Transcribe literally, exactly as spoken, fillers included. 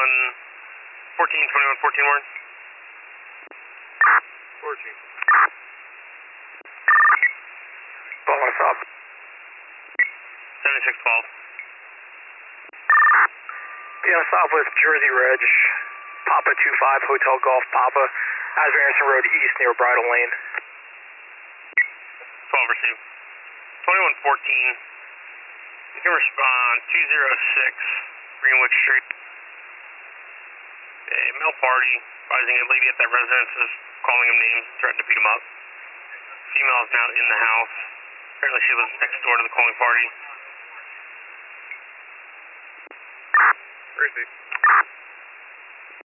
on fourteen twenty-one fourteen Warren. fourteen. Ball on stop. seventy-six twelve. Be on stop with Jersey Reg, Papa two five, Hotel Golf Papa, Asbury Anderson Road East near Bridle Lane. twelve received. twenty-one fourteen. You can respond two zero six Greenwood Street. A male party advising a lady at that residence is calling him names, threatening to beat him up. Female is now in the house. Apparently she lives next door to the calling party. Received.